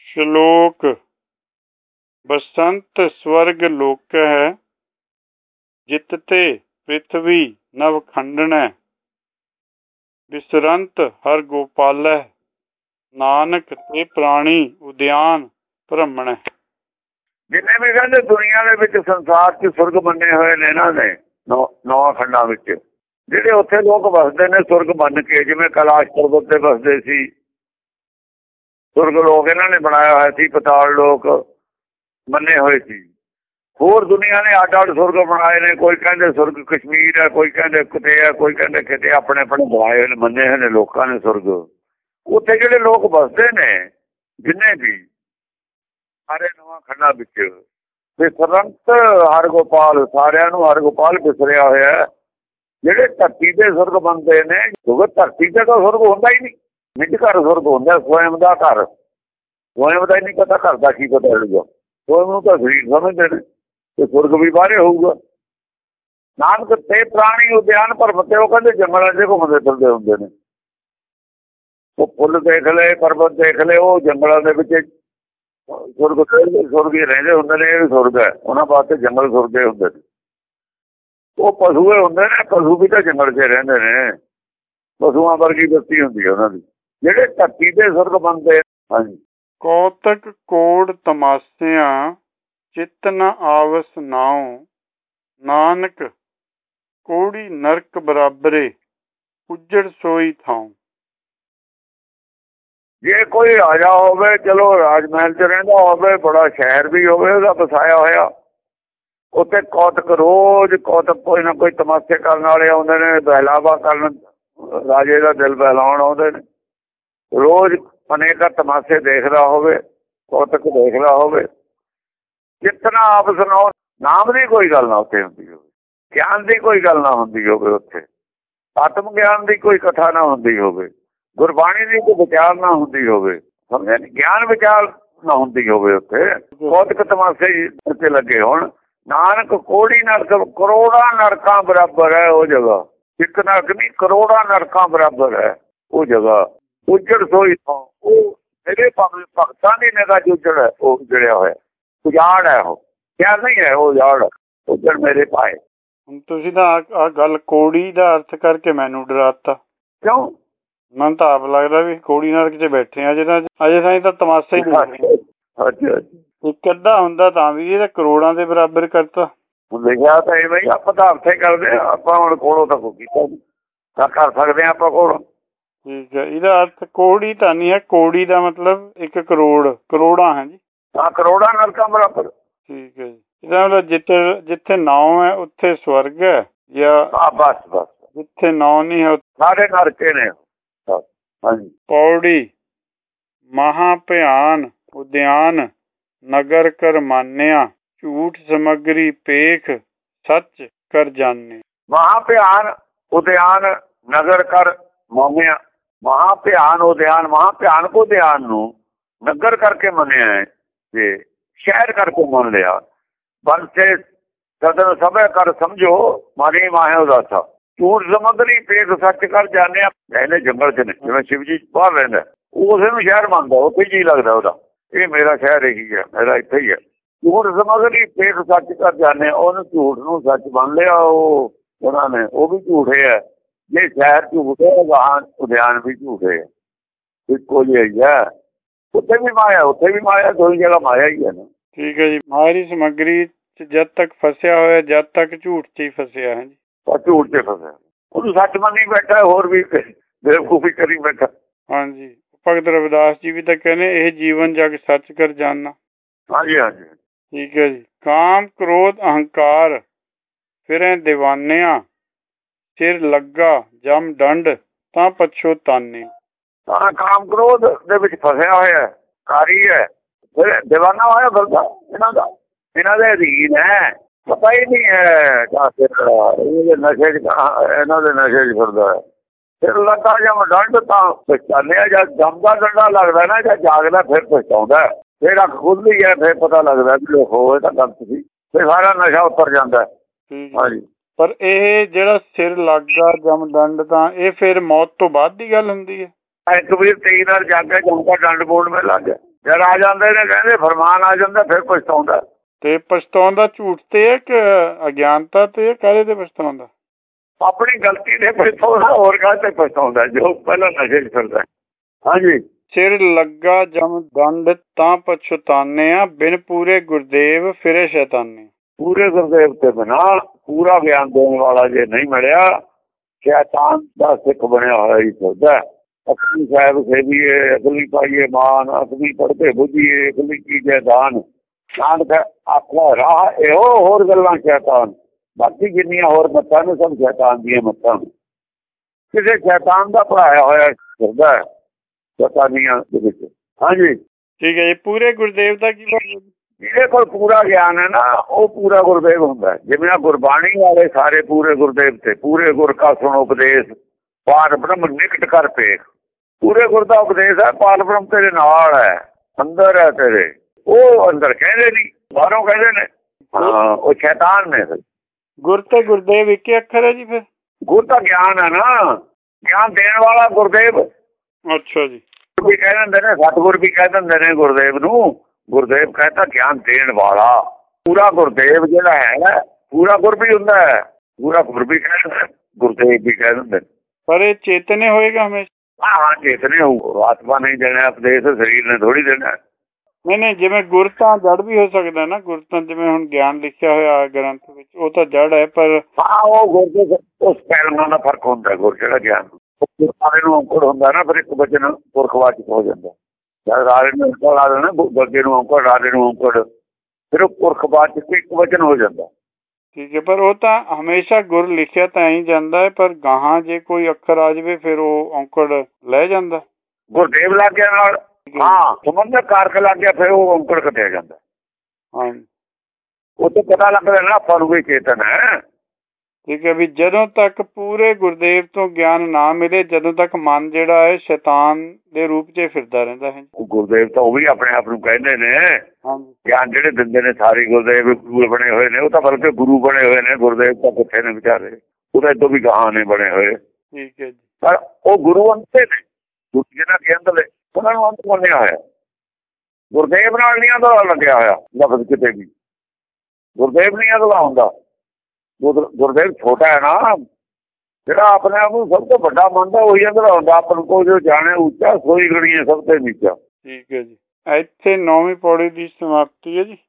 ਸ਼ਲੋਕ ਬਸੰਤ ਸਵਰਗ ਲੋਕਹਿ ਜਿਤਤੇ ਪ੍ਰਿਥਵੀ ਨਵ ਖੰਡਨੈ ਬਿਸਰੰਤ ਹਰਿ ਗੋਪਾਲਹਿ ਨਾਨਕ ਤੇ ਪ੍ਰਾਣੀ ਉਦਿਆਨ ਭ੍ਰਮਣੈ। ਜਿੰਨੇ ਵੀ ਕਹਿੰਦੇ ਦੁਨੀਆ ਦੇ ਵਿੱਚ ਸੰਸਾਰ 'ਚ ਸੁਰਗ ਮੰਨੇ ਹੋਏ ਨੇ ਇਹਨਾਂ ਨੇ ਨੌਂ ਖੰਡਾਂ ਵਿੱਚ, ਜਿਹੜੇ ਉੱਥੇ ਲੋਕ ਵਸਦੇ ਨੇ ਸੁਰਗ ਮੰਨ ਕੇ, ਜਿਵੇਂ ਕੈਲਾਸ਼ ਪਰਬਤ ਤੇ ਵਸਦੇ ਸੀ ਸੁਰਗ ਲੋਕ ਇਹਨਾਂ ਨੇ ਬਣਾਇਆ ਹੋਇਆ ਸੀ, ਪਤਾਲ ਲੋਕ ਮੰਨੇ ਹੋਏ ਸੀ। ਹੋਰ ਦੁਨੀਆ ਨੇ ਅੱਡ ਅੱਡ ਸੁਰਗ ਬਣਾਏ ਨੇ, ਕੋਈ ਕਹਿੰਦੇ ਸੁਰਗ ਕਸ਼ਮੀਰ ਹੈ, ਕੋਈ ਕਹਿੰਦੇ ਕਿਤੇ ਹੈ, ਕੋਈ ਕਹਿੰਦੇ ਕਿਤੇ, ਆਪਣੇ ਆਪਣੇ ਬਣਾਏ ਹੋਏ ਮੰਨੇ ਹੋਏ ਨੇ ਲੋਕਾਂ ਨੇ ਸੁਰਗ। ਉੱਥੇ ਜਿਹੜੇ ਲੋਕ ਵਸਦੇ ਨੇ ਜਿੰਨੇ ਵੀ ਸਾਰੇ ਨਵਾਂ ਖੰਡਾਂ ਵਿੱਚ, ਤੇ ਸਰੰਤ ਹਰਿ ਗੋਪਾਲ, ਸਾਰਿਆਂ ਨੂੰ ਹਰਿ ਗੋਪਾਲ ਵਿਸਰਿਆ ਹੋਇਆ। ਜਿਹੜੇ ਧਰਤੀ ਦੇ ਸੁਰਗ ਬਣਦੇ ਨੇ, ਕਿਉਂਕਿ ਧਰਤੀ ਤੇ ਤਾਂ ਸੁਰਗ ਹੁੰਦਾ ਹੀ ਨਹੀਂ, ਨਿੱਜ ਘਰ ਸੁਰਗ ਹੁੰਦਾ, ਸਵੈਮ ਦਾ ਘਰ। ਸਵੈਮ ਦਾ ਹੀ ਨਹੀਂ ਪਤਾ, ਘਰ ਦਾ ਕੀ ਪਤਾ ਹੋਊਗਾ। ਸਵੈਮ ਨੂੰ ਤਾਂ ਸਰੀਰ ਸਮਝਦੇ ਨੇ, ਤੇ ਸੁਰਗ ਵੀ ਬਾਹਰੇ ਹੋਊਗਾ। ਨਾਨਕ ਤੇ ਪ੍ਰਾਣੀ ਉਦਿਆਨ ਭਰਮ ਤੇ, ਉਹ ਕਹਿੰਦੇ ਜੰਗਲਾਂ 'ਚ ਘੁੰਮਦੇ ਫਿਰਦੇ ਹੁੰਦੇ ਨੇ। ਉਹ ਫੁੱਲ ਦੇਖ ਲਏ, ਪਰਬਤ ਦੇਖ ਲਏ, ਉਹ ਜੰਗਲਾਂ ਦੇ ਵਿੱਚ ਸੁਰਗ ਹੀ ਰਹਿੰਦੇ ਹੁੰਦੇ ਨੇ। ਇਹ ਸੁਰਗ ਹੈ, ਉਹਨਾਂ ਵਾਸਤੇ ਜੰਗਲ ਸੁਰਗੇ ਹੁੰਦੇ ਨੇ। ਉਹ ਪਸ਼ੂਏ ਹੁੰਦੇ ਨੇ, ਪਸ਼ੂ ਵੀ ਤਾਂ ਜੰਗਲ 'ਚ ਰਹਿੰਦੇ ਨੇ, ਪਸ਼ੂਆਂ ਵਰਗੀ ਬਸਤੀ ਹੁੰਦੀ ਹੈ ਉਹਨਾਂ ਦੀ। ਜਿਹੜੇ ਧਰਤੀ ਦੇ ਸੁਰਗ ਬਣਦੇ। ਹਾਂਜੀ। ਕੌਤਕ ਕੋੜ ਤਮਾਸਿਆਂ ਚਿਤ ਨ ਆਵਸ ਨਾਉ, ਨਾਨਕ ਕੋੜੀ ਨਰਕ ਬਰਾਬਰੇ ਉੱਜੜ ਸੋਈ ਥਾਉ। ਜੇ ਕੋਈ ਰਾਜਾ ਹੋਵੇ, ਚਲੋ ਰਾਜ ਮਹਿਲ 'ਚ ਰਹਿੰਦਾ ਹੋਵੇ, ਬੜਾ ਸ਼ਹਿਰ ਵੀ ਹੋਵੇ ਉਹਦਾ ਵਸਾਇਆ ਹੋਇਆ, ਉੱਥੇ ਕੌਤਕ ਰੋਜ਼ ਕੌਤਕ ਕੋਈ ਨਾ ਕੋਈ ਤਮਾਸ਼ੇ ਕਰਨ ਵਾਲੇ ਆਉਂਦੇ ਨੇ, ਬਹਿਲਾਵਾ ਕਰਨ, ਰਾਜੇ ਦਾ ਦਿਲ ਬਹਿਲਾਉਣ ਆਉਂਦੇ ਨੇ। ਰੋਜ਼ ਅਨੇਕਾਂ ਤਮਾਸ਼ੇ ਦੇਖਦਾ ਹੋਵੇ, ਕੌਤਕ ਦੇਖਦਾ ਹੋਵੇ। ਜਿਤਨਾ ਆਪ ਸੁਣਾਓ, ਨਾਮ ਦੀ ਕੋਈ ਗੱਲ ਨਾ ਉੱਥੇ ਹੁੰਦੀ ਹੋਵੇ, ਗਿਆਨ ਦੀ ਕੋਈ ਗੱਲ ਨਾ ਹੁੰਦੀ ਹੋਵੇ, ਉੱਥੇ ਆਤਮ ਗਿਆਨ ਦੀ ਕੋਈ ਕਥਾ ਨਾ ਹੁੰਦੀ ਹੋਵੇ, ਗੁਰਬਾਣੀ ਦੀ ਕੋਈ ਵਿਚਾਰ ਨਾ ਹੁੰਦੀ ਹੋਵੇ, ਸਮਝਿਆ ਨੀ, ਗਿਆਨ ਵਿਚਾਰ ਨਾ ਹੁੰਦੀ ਹੋਵੇ। ਉੱਥੇ ਕੌਤਕ ਤਮਾਸ਼ੇ ਉੱਥੇ ਲੱਗੇ ਹੋਣ। ਨਾਨਕ ਕੋੜੀ ਨਰਕ, ਕਰੋੜਾਂ ਨਰਕਾਂ ਬਰਾਬਰ ਹੈ ਉਹ ਜਗ੍ਹਾ। ਇੱਕ ਨਰਕ ਨਹੀਂ, ਕਰੋੜਾਂ ਨਰਕਾਂ ਬਰਾਬਰ ਹੈ ਉਹ ਜਗ੍ਹਾ। ਉੱਜੜ ਸੋਈ ਥਾਂ, ਉਹ ਮੇਰੇ ਭਗਤਾਂ ਦੀ ਨਿਗਾਹ 'ਚ ਉੱਜੜ ਹੈ, ਉਹ ਉਜੜਿਆ ਹੋਇਆ ਉਜਾੜ ਹੈ। ਉਹ ਕਿਆ ਨਹੀਂ ਹੈ, ਉਹ ਉਜਾੜ ਉੱਜੜ ਮੇਰੇ ਪਾਏ। ਹੁਣ ਤੁਸੀਂ ਤਾਂ ਆ ਗੱਲ ਕੋੜੀ ਦਾ ਅਰਥ ਕਰਕੇ ਮੈਨੂੰ ਡਰਾਤਾ। ਕਿਉਂ? ਮੈਨੂੰ ਤਾਂ ਆਪ ਲੱਗਦਾ ਵੀ ਕੋੜੀ ਨਰਕ 'ਚ ਬੈਠੇ ਆ, ਅਜੇ ਤਾਈਂ ਤਾਂ ਤਮਾਸ਼ਾ ਹੀ ਨਹੀਂ। ਇੱਕ ਅੱਧਾ ਹੁੰਦਾ ਤਾਂ ਵੀ ਇਹਦਾ ਕਰੋੜਾਂ ਦੇ ਬਰਾਬਰ ਕਰਤਾ। ਲਿਖਿਆ ਤਾਂ ਇਹ ਬਈ ਆਪਾਂ ਤਾਂ ਅਰਥੇ ਕਰਦੇ ਹਾਂ, ਆਪਾਂ ਹੁਣ ਕੋਲੋਂ ਤਾਂ ਕੋਈ ਕੀਤਾ ਤਾਂ ਕਰ ਸਕਦੇ ਹਾਂ ਆਪਾਂ ਕੋਲੋਂ। ਠੀਕ ਹੈ, ਇਹਦਾ ਅਰਥ ਕੋੜੀ ਤਾਂ ਨਹੀਂ ਹੈ, ਕੋੜੀ ਦਾ ਮਤਲਬ 1 ਕਰੋੜ, ਕਰੋੜਾਂ ਹੈ ਜੀ। ਹਾਂ, ਕਰੋੜਾਂ ਨਰਕਾਂ ਬਰਾਬਰ। ਠੀਕ ਹੈ ਜੀ। ਇਹਦਾ ਮਤਲਬ ਜਿੱਥੇ ਨਾਉ ਹੈ ਉੱਥੇ ਸਵਰਗ ਹੈ, ਜਾਂ ਬਸ ਜਿੱਥੇ ਨਾਉ ਨਹੀਂ ਹੈ ਸਾਰੇ ਨਰਕੇ ਨੇ। ਹਾਂਜੀ। ਪੌੜੀ ਮਹਾ ਭਿਆਨ ਉਦਿਆਨ ਨਗਰ ਕਰ ਮਾਨਿਆ, ਝੂਠ ਸਮਗਰੀ ਪੇਖ ਸੱਚ ਕਰ ਜਾਣੇ। ਮਹਾ ਭਿਆਨ ਉਦਿਆਨ ਨਗਰ ਕਰ ਮਾਨਿਆ, ਮਹਾ ਭਿਆਨ ਉਦਿਆਨ, ਮਹਾ ਭਿਆਨਕ ਉਦਿਆਨ ਨੂੰ ਨਗਰ ਕਰਕੇ ਮੰਨਿਆ ਹੈ, ਤੇ ਸ਼ਹਿਰ ਕਰਕੇ ਮੰਨ ਲਿਆ। ਬੰਸੇ ਸਦਨ ਸਭੇ ਕਰ ਸਮਝੋ, ਮਾਰੀ ਮਾਹੇ ਉਦਾਸਾ। ਝੂਠ ਸਮਗਰੀ ਪੇਖ ਸੱਚ ਕਰ ਜਾਣੇ। ਇਹਨੇ ਜੰਗਲ 'ਚ ਨੇ, ਜਿਵੇਂ ਸ਼ਿਵ ਜੀ ਬਾਹਰ ਰਹਿੰਦਾ, ਉਸੇ ਨੂੰ ਸ਼ਹਿਰ ਮੰਨਦਾ, ਉੱਥੇ ਜੀ ਲੱਗਦਾ ਉਹਦਾ, ਇਹ ਮੇਰਾ ਸ਼ਹਿਰ ਇਹੀ ਹੈ, ਮੇਰਾ ਇੱਥੇ ਹੀ ਹੈ। ਝੂਠ ਸਮਗਰੀ ਪੇਖ ਸੱਚ ਕਰ ਜਾਣੇ, ਉਹਨੂੰ ਝੂਠ ਨੂੰ ਸੱਚ ਮੰਨ ਲਿਆ ਉਹ ਉਹਨਾਂ ਨੇ, ਉਹ ਵੀ ਝੂਠੇ ਹੈ। ਜੇ ਸ਼ਹਿਰ ਝੂਠੇ, ਵਾਹਨ ਉਦਿਆਨ ਵੀ ਝੂਠੇ ਹੈ, ਇੱਕੋ ਜਿਹੀ ਹੈ। ਉੱਥੇ ਵੀ ਮਾਇਆ, ਉੱਥੇ ਵੀ ਮਾਇਆ, ਦੋਈ ਜਗ੍ਹਾ ਮਾਇਆ ਹੀ ਹੈ ਨਾ। ਠੀਕ ਹੈ ਜੀ। ਮਾਰੀ ਸਮੱਗਰੀ 'ਚ ਜਦ ਤੱਕ ਫਸਿਆ ਹੋਇਆ, ਜਦ ਤੱਕ ਝੂਠ 'ਚ ਹੀ ਫਸਿਆ ਹੈ ਜੀ। ਝੂਠ 'ਚ ਫਸਿਆ, ਉਹਨੂੰ ਸੱਚ ਮੰਨੀ ਬੈਠਾ, ਹੋਰ ਵੀ ਬੇਵਕੂਫੀ ਕਰੀ ਬੈਠਾ। ਹਾਂਜੀ। ਭਗਤ ਰਵਿਦਾਸ ਜੀ ਵੀ ਤਾਂ ਕਹਿੰਦੇ ਇਹ ਜੀਵਨ ਜਗ ਸੱਚ ਕਰ ਜਾਣਾ। ਹਾਂਜੀ। ਠੀਕ ਹੈ ਜੀ। ਕਾਮ ਕ੍ਰੋਧ ਅਹੰਕਾਰ ਫਿਰੈ ਦੀਵਾਨਿਆਂ, ਸਿਰ ਲੱਗਾ ਜਮ ਡੰਡ ਤਾਂ ਪਛੋਤਾਨੇ। ਤਾਂ ਕਾਮ ਕ੍ਰੋਧ ਦੇ ਵਿੱਚ ਫਸਿਆ ਹੋਇਆ ਕਾਰੀ ਹੈ, ਫਿਰ ਦੀਵਾਨਾ ਹੋਇਆ ਫਿਰਦਾ ਇਹਨਾਂ ਦਾ, ਇਹਨਾਂ ਦੇ ਅਧੀਨ ਹੈ, ਪਤਾ ਹੀ ਨਹੀਂ ਹੈ ਨਸ਼ੇ 'ਚ, ਇਹਨਾਂ ਦੇ ਨਸ਼ੇ 'ਚ ਫਿਰਦਾ ਹੈ। ਫਿਰ ਲੱਗਾ ਜਮ ਡੰਡ ਤਾਂ ਪਛਤਾਨਿਆ। ਜਦ ਜਮਦਾ ਡੰਡਾ ਲੱਗਦਾ ਨਾ, ਜਦ ਜਾਗਦਾ ਫਿਰ ਪਛਤਾਉਂਦਾ। ਫਿਰ ਅੱਖ ਖੁੱਲਦੀ ਹੈ, ਫਿਰ ਪਤਾ ਲੱਗਦਾ ਵੀ ਹੋਏ ਤਾਂ ਗਲਤ ਸੀ, ਫਿਰ ਸਾਰਾ ਨਸ਼ਾ ਉੱਤਰ ਜਾਂਦਾ। ਹਾਂਜੀ। ਪਰ ਇਹ ਜਿਹੜਾ ਸਿਰ ਲੱਗਾ ਜਮ ਡੰਡ, ਤਾਂ ਇਹ ਫਿਰ ਮੌਤ ਤੋਂ ਬਾਅਦ ਦੀ ਗੱਲ ਹੁੰਦੀ ਹੈ। ਕਬੀਰ 23 ਨਾਲ ਜਾਗਾ ਜਮਦਾ ਡੰਡ ਬੋਲ ਮੇ ਲੱਗ ਗਿਆ, ਜਦ ਆ ਜਾਂਦੇ ਨੇ ਕਹਿੰਦੇ ਫਰਮਾਨ ਆ ਜਾਂਦਾ ਫਿਰ ਪਛਤਾਉਂਦਾ। ਤੇ ਪਛਤਾਉਂਦਾ ਝੂਠ ਤੇ ਹੈ ਕਿ ਅਗਿਆਨਤਾ ਤੇ, ਕਾਹਦੇ ਤੇ ਪਛਤਾਉਂਦਾ? ਆਪਣੀ ਗਲਤੀ ਦੇ ਪਛਤਾਉਂਦਾ, ਹੋਰ ਕਾਹਦੇ ਤੇ ਪਛਤਾਉਂਦਾ ਜੋ ਪਹਿਲਾਂ ਨਸ਼ੇ 'ਚ ਫਿਰਦਾ। ਹਾਂਜੀ। ਸਿਰ ਲੱਗਾ ਜਮ ਦੰਡ ਤਾਂ ਪਛਤਾਨਿਆ, ਬਿਨ ਪੂਰੇ ਗੁਰਦੇਵ ਫਿਰੇ ਸ਼ੈਤਾਨੇ। ਪੂਰੇ ਗੁਰਦੇਵ ਤੇ ਬਿਨਾ ਪੂਰਾ ਗਿਆਨ ਦੇਣ ਵਾਲਾ ਜੇ ਨਹੀਂ ਮਿਲਿਆ, ਸ਼ੈਤਾਨ ਦਾ ਸਿੱਖ ਬਣਿਆ ਹੋਇਆ ਹੀ ਫਿਰਦਾ। ਅਖਲੀ ਸਾਹਿਬ ਸੇਵੀਏ, ਅਖਲੀ ਪਾਈਏ ਮਾਨ, ਅਖਲੀ ਪੜ੍ਹਦੇ ਬੁੱਝੀਏ, ਅਖਲੀ ਕੀਜੇ ਦਾਨ। ਨਾਨਕ ਆਖਿਆ ਰਾਹ ਇਹੋ, ਹੋਰ ਗੱਲਾਂ ਸ਼ੈਤਾਨ। ਬਾਕੀ ਜਿੰਨੀਆਂ ਹੋਰ ਮੱਤਾਂ ਨੇ ਸਭ ਸ਼ੈਤਾਨ ਦੀਆਂ ਮੱਤਾਂ। ਕਿਸੇ ਸ਼ੈਤਾਨ ਦਾ ਪੜਾਇਆ ਹੋਇਆ ਫਿਰਦਾ ਸ਼ੈਤਾਨੀਆਂ ਦੇ ਵਿੱਚ। ਹਾਂਜੀ ਠੀਕ ਹੈ ਜੀ। ਪੂਰੇ ਗੁਰਦੇਵ ਦਾ ਕੀ ਮਤਲਬ? ਜਿਹਦੇ ਕੋਲ ਪੂਰਾ ਗਿਆਨ ਹੈ ਨਾ ਉਹ ਪੂਰਾ ਗੁਰਦੇਵ ਹੁੰਦਾ। ਜਿਵੇਂ ਗੁਰਬਾਣੀ ਵਾਲੇ ਸਾਰੇ ਪੂਰੇ ਗੁਰਦੇਵ ਤੇ, ਪੂਰੇ ਗੁਰ ਕਾ ਸੁਣ ਉਪਦੇਸ਼, ਪਾਰ ਬ੍ਰਹਮ ਨਿਕਟ ਕਰ ਪੇਖ। ਪੂਰੇ ਗੁਰ ਦਾ ਉਪਦੇਸ਼ ਹੈ, ਪਾਰ ਬ੍ਰਹਮ ਤੇਰੇ ਨਾਲ ਹੈ, ਅੰਦਰ ਹੈ ਤੇਰੇ। ਉਹ ਅੰਦਰ ਕਹਿੰਦੇ ਨਹੀਂ, ਬਾਹਰੋਂ ਕਹਿੰਦੇ ਨੇ। ਹਾਂ, ਉਹ ਸ਼ੈਤਾਨ ਨੇ। ਗੁਰ ਤੇ ਗੁਰਦੇਵ ਇੱਕ ਹੀ ਅੱਖਰ ਹੈ ਜੀ ਫਿਰ? ਗੁਰ ਦਾ ਗਿਆਨ ਹੈ ਨਾ, ਗਿਆਨ ਦੇਣ ਵਾਲਾ ਗੁਰਦੇਵ। ਅੱਛਾ ਜੀ। ਵੀ ਕਹਿ ਦਿੰਦੇ ਨੇ, ਸਤਿਗੁਰ ਵੀ ਕਹਿ ਦਿੰਦੇ ਨੇ ਗੁਰਦੇਵ ਨੂੰ। ਗੁਰਦੇਵ ਕਹਿੰਦਾ ਗਿਆਨ ਦੇਣ ਵਾਲਾ। ਪੂਰਾ ਗੁਰਦੇਵ ਜਿਹੜਾ ਹੈ, ਪੂਰਾ ਗੁਰ ਵੀ ਹੁੰਦਾ ਹੈ, ਪੂਰਾ ਗੁਰ ਵੀ ਕਹਿ ਦਿੰਦੇ, ਗੁਰਦੇਵ ਵੀ ਕਹਿ ਦਿੰਦੇ। ਪਰ ਇਹ ਚੇਤਨੇ ਹੋਏਗਾ ਹਮੇਸ਼ਾ? ਹਾਂ ਚੇਤਨੇ ਹੋਊ। ਆਤਮਾ ਨਹੀਂ ਦੇਣਾ ਉਪਦੇਸ਼, ਸਰੀਰ ਨੇ ਥੋੜੀ ਦੇਣਾ। ਨਹੀਂ, ਜਿਵੇਂ ਗੁਰ ਤਾਂ ਜੜ ਵੀ ਹੋ ਸਕਦਾ ਨਾ। ਗੁਰ ਤਾਂ ਜਿਵੇਂ ਹੁਣ ਗਿਆਨ ਲਿਖਿਆ ਹੋਇਆ ਗ੍ਰੰਥ ਵਿੱਚ, ਉਹ ਤਾਂ ਜੜ ਹੈ। ਪਰ ਹਾਂ ਉਹ ਗੁਰ ਦੇ ਉਸ ਪੈਲਮਾਂ ਦਾ ਫਰਕ ਹੁੰਦਾ। ਗੁਰ ਜਿਹੜਾ ਗਿਆਨ ਸਾਰੇ ਨੂੰ ਔਂਕੜ ਹੁੰਦਾ ਨਾ, ਫਿਰ ਇੱਕ ਵਚਨ ਪੁਰਖਵਾਚਕ ਹੋ ਜਾਂਦਾ। ਜਦ ਰਾਜੇ ਨੂੰ ਔਂਕੜ ਲਾ ਦੇਣਾ, ਗੱਗੇ ਨੂੰ ਔਂਕੜ, ਰਾਜੇ ਨੂੰ ਔਂਕੜ, ਫਿਰ ਉਹ ਪੁਰਖਵਾਚਕ ਇੱਕ ਵਚਨ ਹੋ ਜਾਂਦਾ। ਠੀਕ ਹੈ। ਪਰ ਉਹ ਤਾਂ ਹਮੇਸ਼ਾ ਗੁਰ ਲਿਖਿਆ ਤਾਂ ਹੀ ਜਾਂਦਾ ਹੈ, ਪਰ ਗਾਹਾਂ ਜੇ ਕੋਈ ਅੱਖਰ ਆ ਜਾਵੇ ਫਿਰ ਉਹ ਔਂਕੜ ਲੈ ਜਾਂਦਾ। ਗੁਰਦੇਵ ਲੱਗ ਗਿਆ ਨਾਲ, ਹਾਂ ਸੰਬੰਧਕ ਕਾਰਕ ਲੱਗ ਗਿਆ, ਫਿਰ ਉਹ ਔਂਕੜ ਕੱਟਿਆ ਜਾਂਦਾ। ਹਾਂ, ਉਹ ਤੋਂ ਪਤਾ ਲੱਗਦਾ ਨਾ ਆਪਾਂ ਨੂੰ ਵੀ ਚੇਤਨ ਹੈ। ਠੀਕ ਹੈ। ਵੀ ਜਦੋਂ ਤੱਕ ਪੂਰੇ ਗੁਰਦੇਵ ਤੋਂ ਗਿਆਨ ਨਾ ਮਿਲੇ, ਜਦੋਂ ਤੱਕ ਮਨ ਜਿਹੜਾ ਹੈ ਸ਼ੈਤਾਨ ਦੇ ਰੂਪ 'ਚ ਫਿਰਦਾ ਰਹਿੰਦਾ ਹੈ। ਗੁਰਦੇਵ ਤਾਂ ਉਹ ਵੀ ਆਪਣੇ ਆਪ ਨੂੰ ਕਹਿੰਦੇ ਨੇ। ਗਿਆਨ ਜਿਹੜੇ ਦਿੰਦੇ ਨੇ ਸਾਰੇ ਗੁਰਦੇਵ ਗੁਰੂ ਬਣੇ ਹੋਏ ਨੇ। ਉਹ ਤਾਂ ਬਲਕਿ ਗੁਰੂ ਬਣੇ ਹੋਏ ਨੇ। ਗੁਰਦੇਵ ਤਾਂ ਕਿੱਥੇ ਨੇ ਵਿਚਾਰੇ, ਉਹਦੇ ਤੋਂ ਵੀ ਗਾਹਾਂ ਨੇ ਬਣੇ ਹੋਏ। ਠੀਕ ਹੈ ਜੀ। ਪਰ ਉਹ ਗੁਰੂ ਅੰਤੇ ਨੇ, ਜਿਹਨਾਂ ਦੇ ਅੰਦਰ ਉਹਨਾਂ ਨੂੰ ਅੰਤ ਮੰਨਿਆ ਹੋਇਆ। ਗੁਰਦੇਵ ਨਾਲ ਨਹੀਂ ਅਗਲਾ ਲੱਗਿਆ ਹੋਇਆ ਲਫ਼ਜ਼ ਕਿਤੇ ਵੀ। ਗੁਰਦੇਵ ਨਹੀਂ ਅਗਲਾ ਹੁੰਦਾ। ਗੁਰਦੇਵ ਛੋਟਾ ਹੈ ਨਾ, ਜਿਹੜਾ ਆਪਣੇ ਆਪ ਨੂੰ ਸਭ ਤੋਂ ਵੱਡਾ ਮੰਨਦਾ ਉਹੀ ਅੰਦਰ ਹੁੰਦਾ। ਆਪਣ ਕੋ ਜੋ ਜਾਣੇ ਉੱਚਾ, ਸੋਈ ਗਣੀਏ ਸਭ ਤੋਂ ਨੀਚਾ। ਠੀਕ ਹੈ ਜੀ। ਇੱਥੇ 9ਵੀਂ ਪੌੜੀ ਦੀ ਸਮਾਪਤੀ ਹੈ ਜੀ।